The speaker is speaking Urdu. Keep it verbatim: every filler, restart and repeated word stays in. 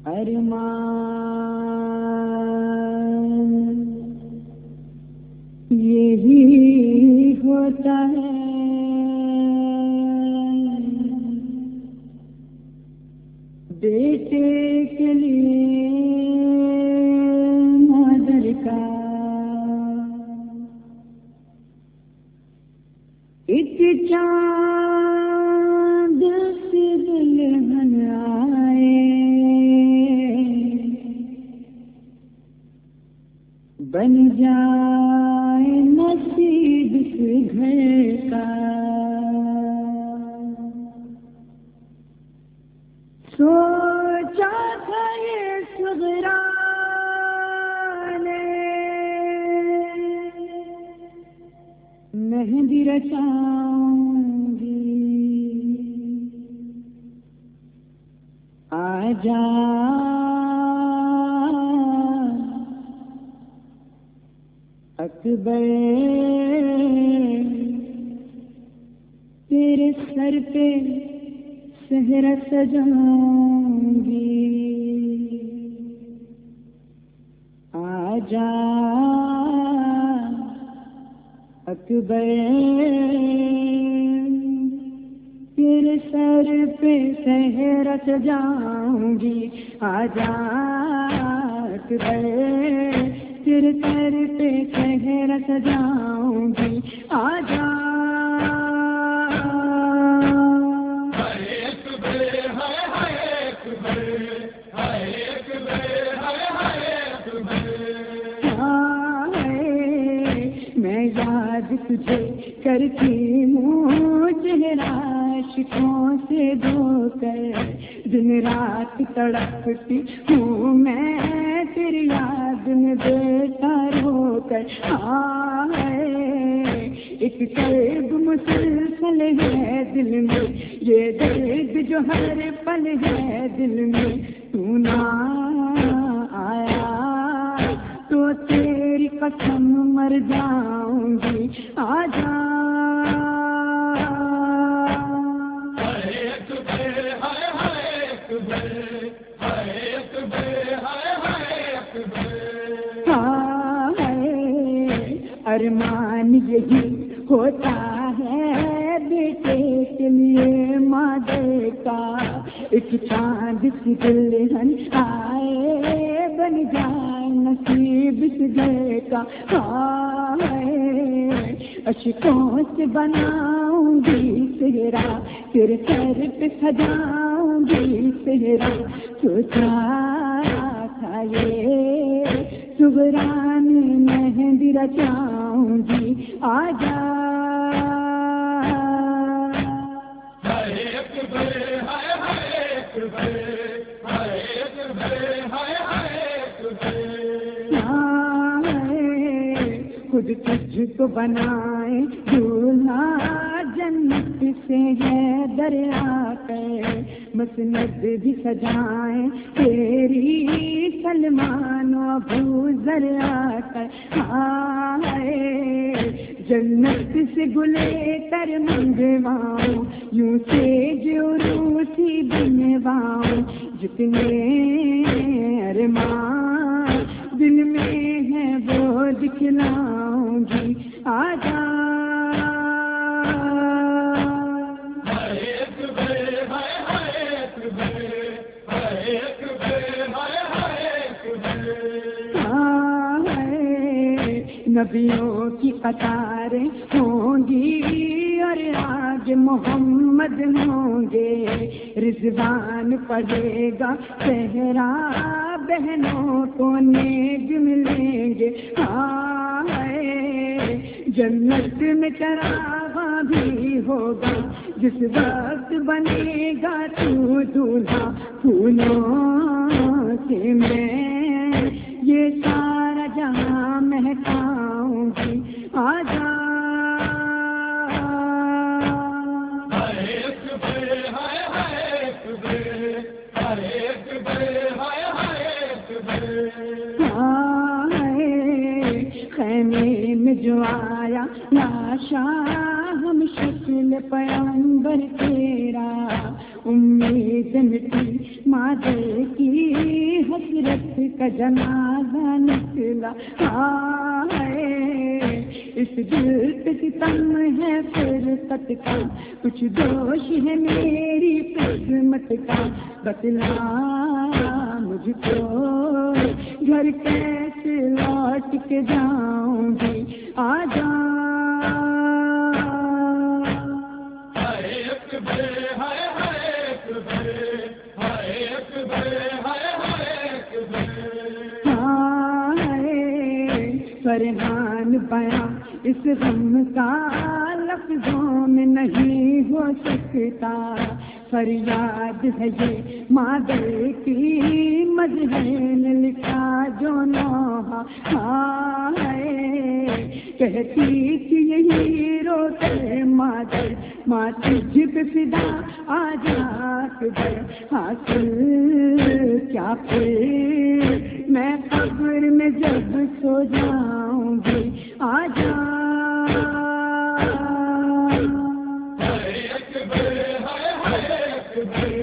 ارمان یہی ہوتا ہے بیٹے کے لیے مادر کا ایک چاند سے دلہن آئے بن جائے نصیب سے گھر کا سوچا تھا یہ صغرا نے مہندی رچاؤں گی آجا اکبر تیرے سر پہ صحرا سجاؤں گی آجا اکبر تیرے سر پہ صحرا سجاؤں گی آجا اکبر تیرے سر پہ صحرا سجاؤں گی آجا تجھے کرتی ہوں چہرہ عاشقوں سے دھو کر دن رات تڑپتی ہوں میں تیری یاد میں بیٹا رو کر آئے ایک قلب مسلسل ہے دل میں یہ درد جو ہر پل ہے دل میں تو نہ آیا تو تیری قسم مر جاؤں گی آجا ارمان یہی ہوتا ہے بیٹے کے لیے مادر کا ایک چاند سی دلہن آئے بن جائے نصیب سے گھر کا اشکوں سے بناؤں گی صحرا تیرے سر پہ سجاؤں گی صحرا سوچا تھا یہ صغرا میں مہندی رچاؤں گی آجا خود تجھ کو بنائے دولہا جنت سے ہے دریا کر مسند بھی سجائیں تیری سلمان و ابو ذر کر آئے جنت سے گلے کر منگواؤں یوں سے جو روسی بنواؤں جتنے ارمان دل میں ہے وہ دکھلاؤں گی آجا نبیوں کی قطاریں ہوں گی اور آگے محمد ہوں گے رضوان پڑے گا صحرا بہنوں کو نیک ملیں گے آئے جنت میں چراغاں بھی ہوگا جس وقت بنے گا تو دولہا پھولوں سے میں یہ سارا جہاں مہکاؤں گی آجا خیمے میں جو آیا لاشا ہم شکل پیغمبر تیرا امید مٹی مادر کی کا جنازہ نکلا آئے، اس دل پہ ستم ہے فرقت کا، کچھ دوش ہے میری قسمت کا، بتلا مجھ کو گھر کیسے لوٹ کے جاؤں گی، آ جا فرمان بیاں اس غم کا لفظوں میں نہیں ہو سکتا، فریاد ہے یہ مادر کی مجھن لکھا جو نوحہ آئے، کہتی تھی یہی روتے مادر، ماں تجھ پہ فدا آ جا اکبر، حاصل کیا پھر میں قبر میں جب سو جاؤں گی، آ جا اکبر، ہائے اکبر،